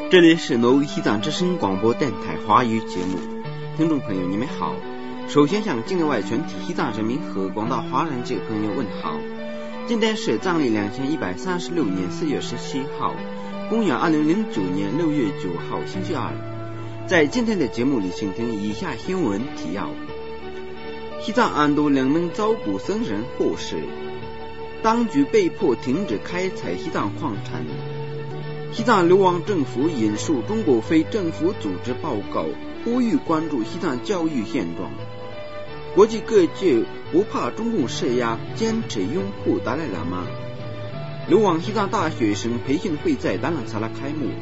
这里是挪威西藏之声广播电台华语节目，听众朋友你们好。首先向境内外全体西藏人民和广大华人界朋友问好。今天是藏历2136年4月17号，公元2009年6月9号星期二。在今天的节目里，请听以下新闻提要：西藏安多2名遭捕僧人获释，当局被迫停止开采西藏矿产。西藏流亡政府引述中国非政府组织报告，呼吁关注西藏教育现状。国际各界不怕中共施压，坚持拥护达赖喇嘛。流亡西藏大学生培训会在达兰萨拉开幕。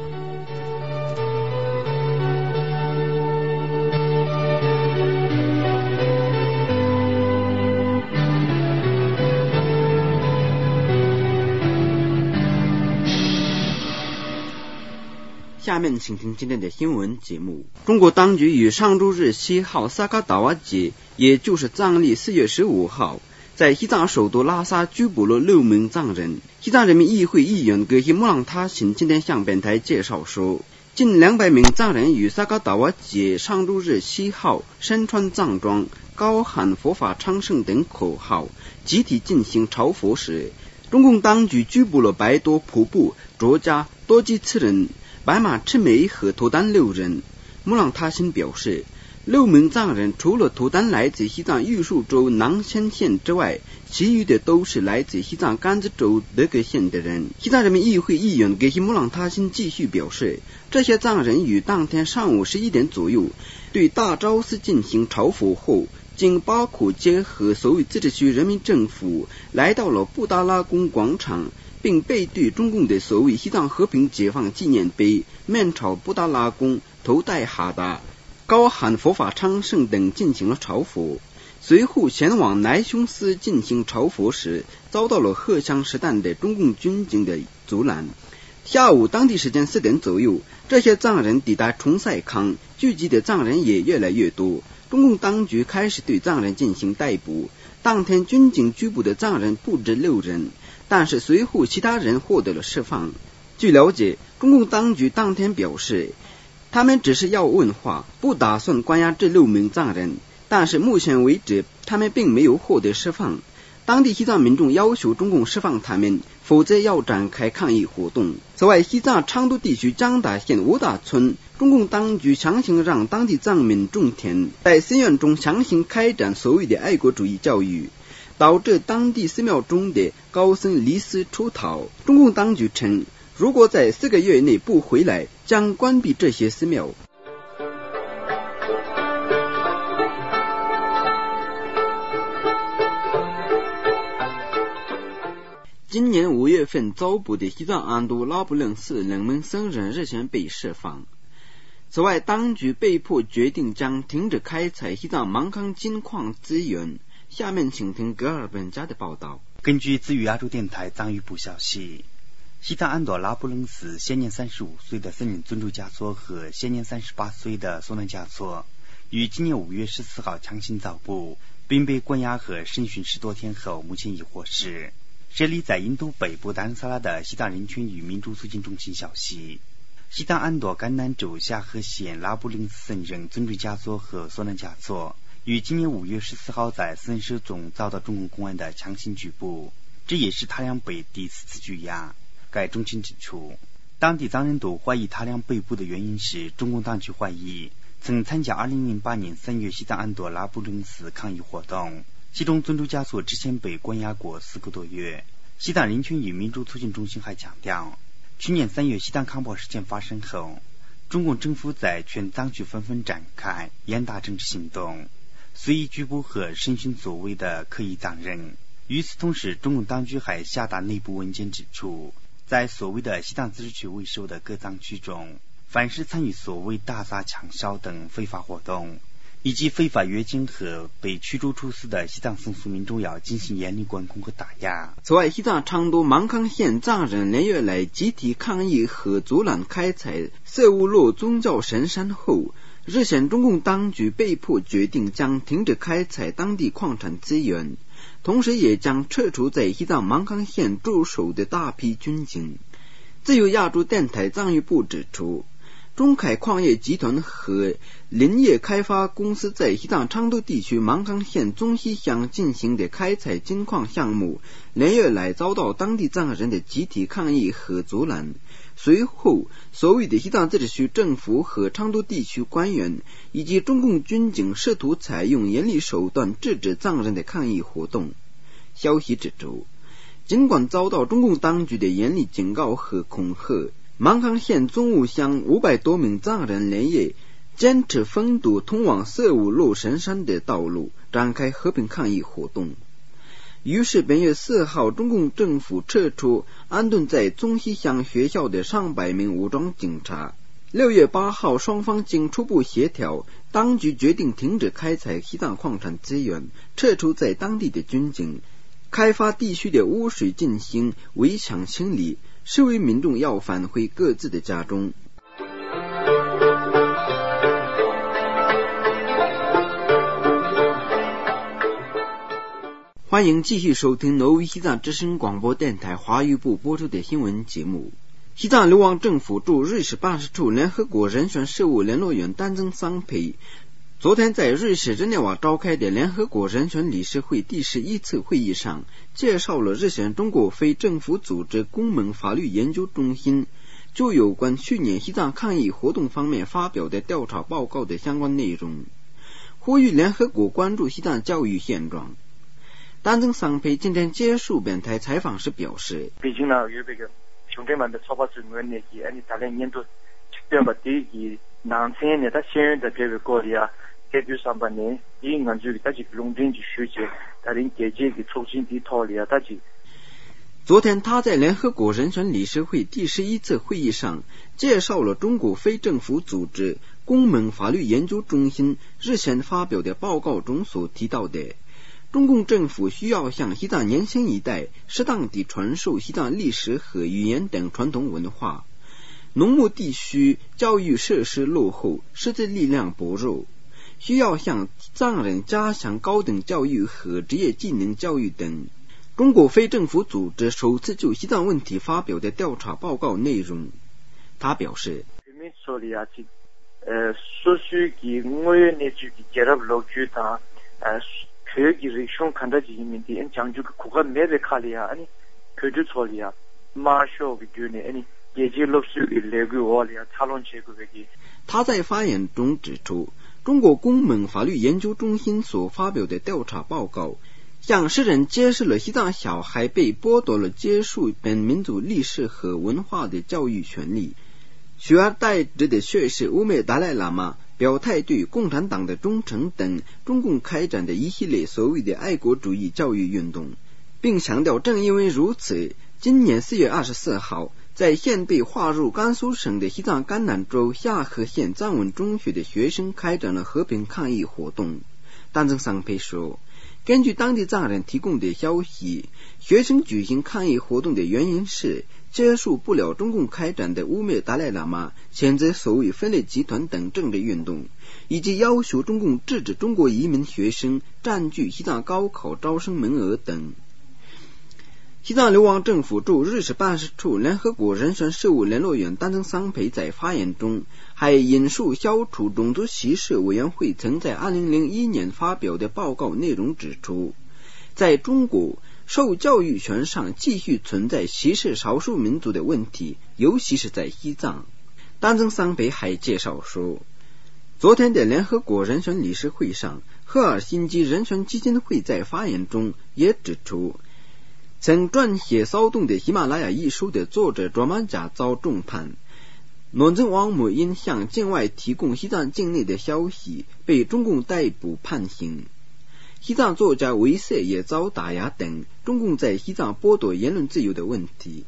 下面请听今天的新闻节目。中国当局于上周日7号萨嘎达瓦节，也就是藏历4月15号，在西藏首都拉萨拘捕了6名藏人。西藏人民议会议员格希木朗塔辛今天向本台介绍说，近200名藏人于萨嘎达瓦节上周日7号身穿藏装，高喊佛法昌盛等口号，集体进行朝佛时，中共当局拘捕了白多、普布、卓家、多吉次人、白马赤梅和图丹6人。木朗塔辛表示，6名藏人除了图丹来自西藏玉树州囊谦县之外，其余的都是来自西藏甘孜州德格县的人。西藏人民议会议员格希木朗塔辛继续表示，这些藏人于当天上午11点左右对大昭寺进行朝佛后，经巴库街和所谓自治区人民政府来到了布达拉宫广场，并背对中共的所谓西藏和平解放纪念碑，面朝布达拉宫，头戴哈达，高喊佛法昌盛等进行了朝佛。随后前往莱雄寺进行朝佛时，遭到了荷枪实弹的中共军警的阻拦。下午当地时间4点左右，这些藏人抵达崇赛康，聚集的藏人也越来越多，中共当局开始对藏人进行逮捕。当天军警拘捕的藏人不止6人，但是随后其他人获得了释放。据了解，中共当局当天表示，他们只是要问话，不打算关押这6名藏人，但是目前为止他们并没有获得释放。当地西藏民众要求中共释放他们，否则要展开抗议活动。此外，西藏昌都地区江达县乌达村，中共当局强行让当地藏民种田，在寺院中强行开展所谓的爱国主义教育，导致当地寺庙中的高僧离寺出逃。中共当局称，如果在4个月内不回来，将关闭这些寺庙。今年5月份遭捕的西藏安都拉卜楞寺2名僧人日前被释放。此外，当局被迫决定将停止开采西藏芒康金矿资源。下面请听格尔本家的报道。 根据自由亚洲电台藏语部消息，西藏安多拉卜楞寺现年35岁的僧人尊珠嘉措和现年38岁的索南嘉措于今年5月14号强行遭捕，并被关押和审讯10多天后，目前已获释。设立在印度北部达兰萨拉的西藏人权与民主促进中心消息，西藏安多甘南州夏河县拉卜楞寺僧人尊珠嘉措和索南嘉措于今年5月14号在僧舍中遭到中共公安的强行拘捕，这也是他俩被第4次拘押。该中心指出，当地藏人都怀疑他俩被捕的原因是中共当局怀疑曾参加2008年3月西藏安多拉卜楞寺抗议活动，其中尊珠嘉措之前被关押过4个多月。西藏人权与民主促进中心还强调，去年3月西藏抗暴事件发生后，中共政府在全藏区纷纷展开严打政治行动，随意拘捕和审讯所谓的可疑藏人。与此同时，中共当局还下达内部文件指出，在所谓的西藏自治区为首的各藏区中，凡是参与所谓打砸抢烧等非法活动，以及非法越境和被驱逐出寺的西藏僧俗民众要进行严厉管控和打压。 此外，西藏昌都芒康县藏人连月来集体抗议和阻拦开采色乌洛宗教神山后，日前中共当局被迫决定将停止开采当地矿产资源，同时也将撤除在西藏芒康县驻守的大批军警。 自由亚洲电台藏语部指出，中凯矿业集团和林业开发公司在西藏昌都地区芒康县中西乡进行的开采金矿项目，连月来遭到当地藏人的集体抗议和阻拦。随后，所谓的西藏自治区政府和昌都地区官员以及中共军警试图采用严厉手段制止藏人的抗议活动。消息指出，尽管遭到中共当局的严厉警告和恐吓，芒康县中务乡500多名藏人连夜坚持封堵通往色武路神山的道路，展开和平抗议活动。于是本月4号，中共政府撤出安顿在中西乡学校的上百名武装警察。6月8号，双方经初步协调，当局决定停止开采西藏矿产资源，撤出在当地的军警，开发地区的污水进行围墙清理，示威民众要返回各自的家中。欢迎继续收听挪威西藏之声广播电台华语部播出的新闻节目。西藏流亡政府驻瑞士办事处联合国人权事务联络员丹增桑培昨天在瑞士日内瓦召开的联合国人权理事会第11次会议上，介绍了日前中国非政府组织公盟法律研究中心就有关去年西藏抗议活动方面发表的调查报告的相关内容，呼吁联合国关注西藏教育现状。丹增桑培今天结束本台采访时表示， 毕竟呢有这个兄弟们的超法政权的大连年度这么的2000年的现任的这个国里啊这就上半年应该就大家龙den去学习大连阶级的重新的讨论大家。 昨天他在联合国人权理事会第11次会议上介绍了中国非政府组织公盟法律研究中心日前发表的报告中所提到的，中共政府需要向西藏年轻一代适当地传授西藏历史和语言等传统文化。农牧地区教育设施落后，师资力量薄弱，需要向藏人加强高等教育和职业技能教育等。中国非政府组织首次就西藏问题发表的调查报告内容，他表示， 교육이리숑 간다지민디 장주가 국가 매베 칼이야 아니 교주 처리야 마쇼 비규네 아니 예지럽수 일레고 월이야 탈론 제국이。 他在发言中指出，中国公盟法律研究中心所发表的调查报告向世人揭示了西藏小孩被剥夺了接受本民族历史和文化的教育权利，取而代之的却是乌美达赖喇嘛表态对共产党的忠诚等中共开展的一系列所谓的爱国主义教育运动，并强调正因为如此，今年4月24号在现被划入甘肃省的西藏甘南州夏河县藏文中学的学生开展了和平抗议活动。丹增桑培说，根据当地藏人提供的消息，学生举行抗议活动的原因是接受不了中共开展的乌美达赖喇嘛谴责所谓分裂集团等政治运动，以及要求中共制止中国移民学生占据西藏高考招生名额等。西藏流亡政府驻瑞士办事处联合国人权事务联络员丹增桑培在发言中还引述消除种族歧视委员会曾在2001年发表的报告内容，指出在中国受教育权上继续存在歧视少数民族的问题，尤其是在西藏。丹增桑培还介绍说，昨天的联合国人权理事会上，赫尔辛基人权基金会在发言中也指出，曾撰写《骚动的喜马拉雅》一书的作者卓曼贾遭重判，논曾王某因向境外提供西藏境内的消息被中共逮捕判刑，西藏作家维塞也遭打压等中共在西藏剥夺言论自由的问题。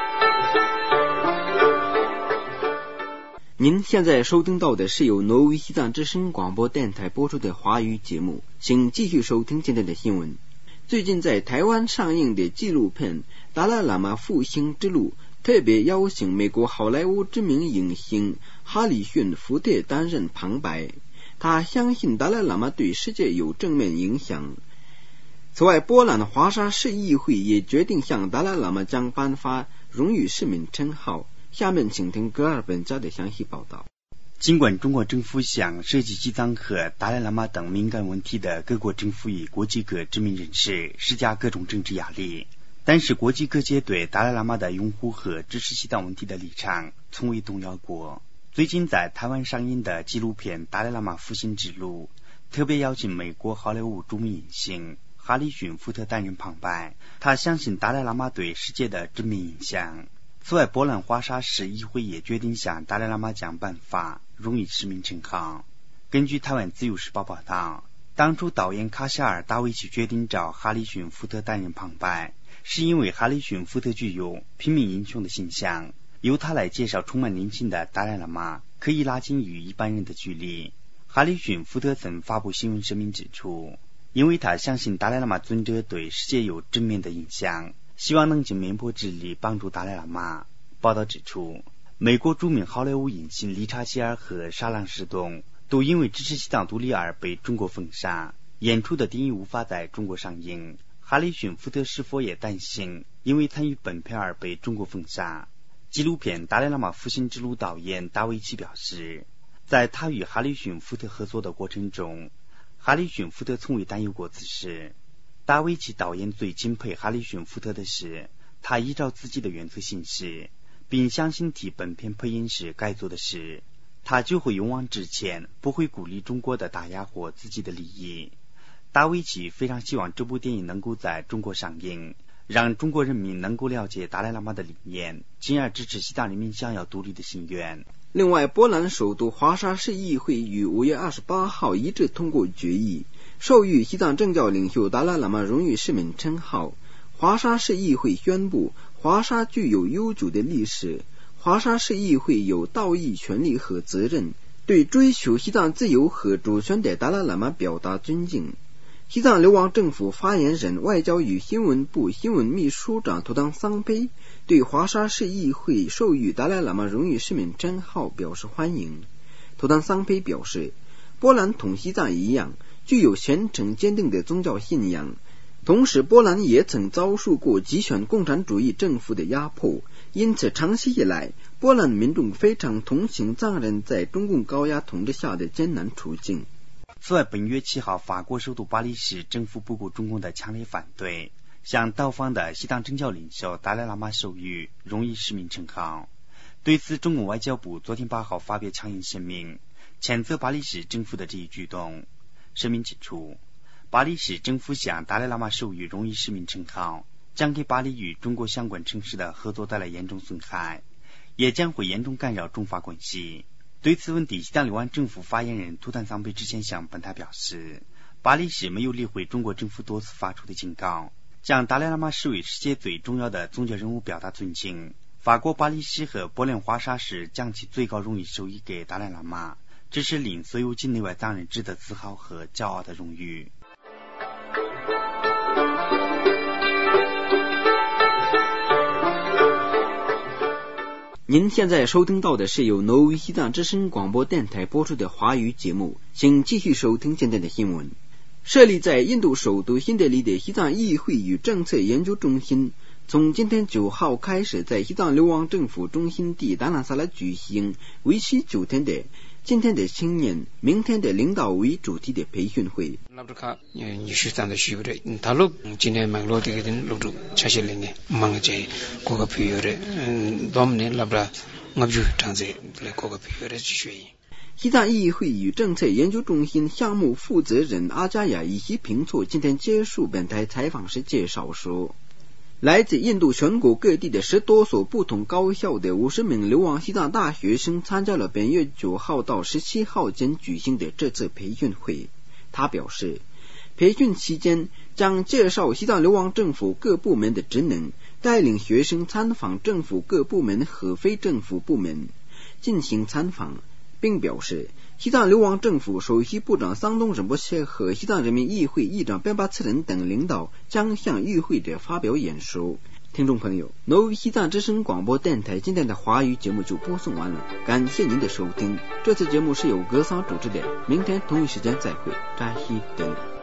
您现在收听到的是由挪威西藏之声广播电台播出的华语节目，请继续收听今天的新闻。最近在台湾上映的纪录片《达赖喇嘛复兴之路》特别邀请美国好莱坞知名影星哈里逊·福特担任旁白，他相信达赖喇嘛对世界有正面影响。此外，波兰华沙市议会也决定向达赖喇嘛将颁发荣誉市民称号。下面请听格尔本家的详细报道。 尽管中国政府向涉及西藏和达赖喇嘛等敏感问题的各国政府与国际各知名人士施加各种政治压力，但是国际各界对达赖喇嘛的拥护和支持西藏问题的立场从未动摇过。最近在台湾上映的纪录片《达赖喇嘛复兴之路》特别邀请美国好莱坞著名影星哈里逊·福特担任旁白，他相信达赖喇嘛对世界的正面影响。此外，波兰华沙市议会也决定向达赖喇嘛奖颁发荣誉市民称号。根据台湾自由时报报道，当初导演卡夏尔·达维奇决定找哈里逊·福特担任旁白，是因为哈里逊·福特具有平民英雄的形象，由他来介绍充满灵性的达赖喇嘛，可以拉近与一般人的距离。哈里逊·福特曾发布新闻声明指出，因为他相信达赖喇嘛尊者对世界有正面的影响，希望能尽绵薄之力帮助达赖喇嘛。报道指出，美国著名好莱坞影星理查希尔和沙朗士东都因为支持西藏独立而被中国封杀，演出的电影无法在中国上映。哈里逊·福特是否也担心因为参与本片而被中国封杀？纪录片《达赖喇嘛复兴之路》导演达维奇表示，在他与哈里逊·福特合作的过程中，哈里逊·福特从未担忧过此事。达维奇导演最敬佩哈里逊·福特的是，他依照自己的原则行事，并相信替本片配音时该做的事，他就会勇往直前，不会鼓励中国的打压或自己的利益。达维奇非常希望这部电影能够在中国上映，让中国人民能够了解达赖喇嘛的理念，进而支持西藏人民想要独立的心愿。 另外，波兰首都华沙市议会于5月28号一致通过决议，授予西藏政教领袖达赖喇嘛荣誉市民称号。华沙市议会宣布，华沙具有悠久的历史，华沙市议会有道义权利和责任，对追求西藏自由和主权的达赖喇嘛表达尊敬。西藏流亡政府发言人、外交与新闻部新闻秘书长图当桑佩对华沙市议会授予达赖喇嘛荣誉市民称号表示欢迎。图当桑佩表示，波兰同西藏一样具有虔诚坚定的宗教信仰，同时波兰也曾遭受过极权共产主义政府的压迫，因此长期以来波兰民众非常同情藏人在中共高压统治下的艰难处境。 此外，本月7号，法国首都巴黎市政府不顾中共的强烈反对，向到访的西藏政教领袖达赖喇嘛授予荣誉市民称号。对此，中共外交部昨天8号发表强硬声明，谴责巴黎市政府的这一举动。声明指出，巴黎市政府向达赖喇嘛授予荣誉市民称号，将给巴黎与中国相关城市的合作带来严重损害，也将会严重干扰中法关系。对此问题，西藏流亡政府发言人图坦桑贝之前向本台表示，巴黎市没有理会中国政府多次发出的警告，将达赖喇嘛视为世界最重要的宗教人物表达尊敬。法国巴黎市和柏林华沙市将其最高荣誉授予给达赖喇嘛，这是令所有境内外藏人值得自豪和骄傲的荣誉。 您现在收听到的是由挪威西藏之声广播电台播出的华语节目，请继续收听今天的新闻。设立在印度首都新德里的西藏议会与政策研究中心，从今天9号开始在西藏流亡政府中心地达兰萨拉举行为期9天的今天的青年，明天的领导为主题的培训会。西藏议会与政策研究中心项目负责人阿加雅以西平措今天接受本台采访时介绍说，来自印度全国各地的10多所不同高校的50名流亡西藏大学生参加了本月9号到17号间举行的这次培训会。他表示，培训期间将介绍西藏流亡政府各部门的职能，带领学生参访政府各部门和非政府部门进行参访，并表示西藏流亡政府首席部长桑东仁波切和西藏人民议会议长边巴次仁等领导将向与会者发表演说。听众朋友，挪威西藏之声广播电台今天的华语节目就播送完了，感谢您的收听。这次节目是由格桑主持的，明天同一时间再会，扎西等。